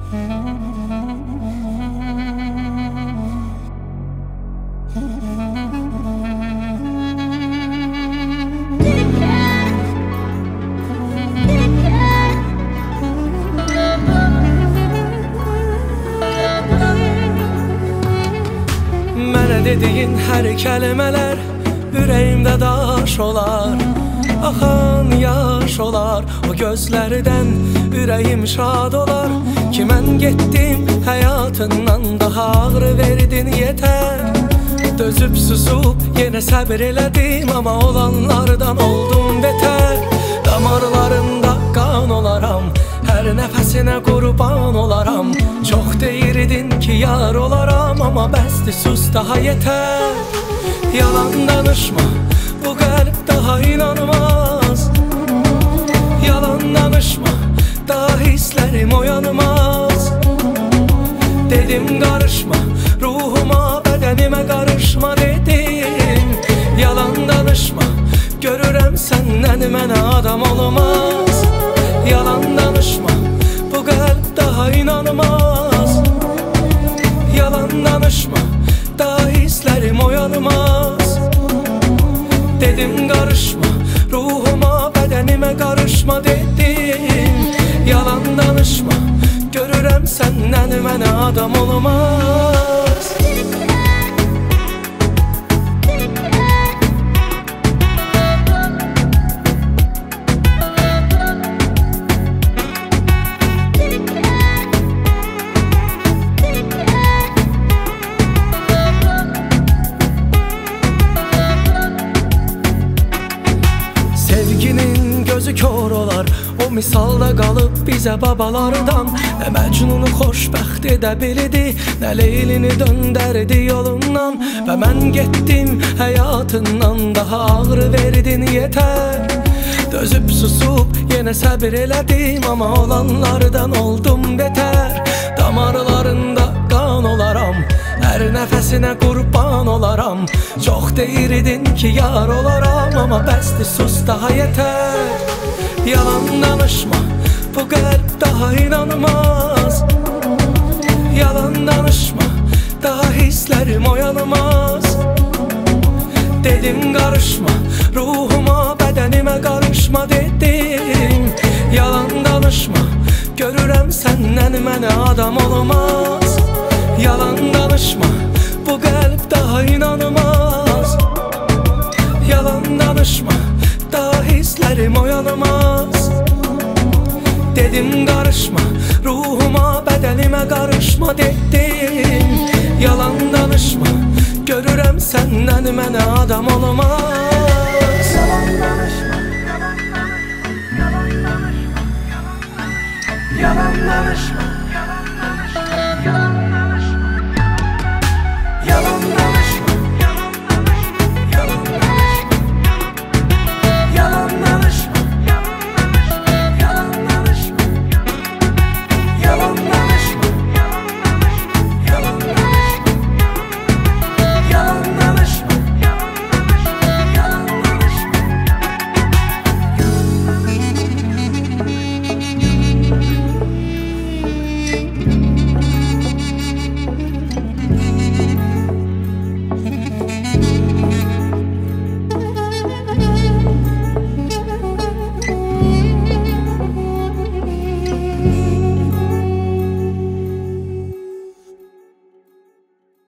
Mənə dediyin hər kəlmələr ürəyimdə daş olar, axan yaş olar. O gözlərdən ürəyim şad olar ki, mən getdim həyatından daha ağır verdin yetər. Dözüb susub yenə səbir elədim, amma olanlardan oldum betər. Damarlarında qan olaram, hər nəfəsinə qurban olaram. Çox deyirdin ki yar olaram, amma bəsdir sus daha yetər. Yalan danışma, bu qəlb daha inanmaz. Yalan danışma, daha hisslərim oyanmaz. Dedim qarışma, ruhuma, bədənimə qarışma dedim. Yalan danışma, görürəm səndən mənə adam olmaz. Yalan danışma, bu qəlb daha inanmaz. Yalan danışma, daha hisslərim oyanmaz. Dedim qarışma, ruhuma, bədənimə qarışma dedim. Yalan danışma, görürəm səndən mənə adam olmaz. Sevginin gözü kör olar, o misalda qalıb bizə babalardan. Nə Məcnunu xoşbəxt edə bildi, nə Leylini döndərdi yolundan. Və mən getdim həyatından daha ağır verdin yetər. Dözüb susub yenə səbir elədim, amma olanlardan oldum betər. Damarlarında qan olaram, hər nəfəsinə qurban olaram. Çox deyirdin ki yar olaram, amma bəsdir sus daha yetər. Yalan danışma, bu qəlb daha inanmaz. Yalan danışma, daha hisslərim oyanmaz. Dedim qarışma, ruhuma, bədənimə qarışma dedim. Yalan danışma, görürəm səndən mənə adam olmaz. Yalan danışma, bu qəlb daha inanmaz. Yalan danışma, daha hisslərim oyanmaz. Dedim qarışma, ruhuma, bədənimə qarışma dedim. Yalan danışma, görürəm səndən mənə adam olmaz. Yalan danışma, yalan danışma, yalan danışma, yalan danışma.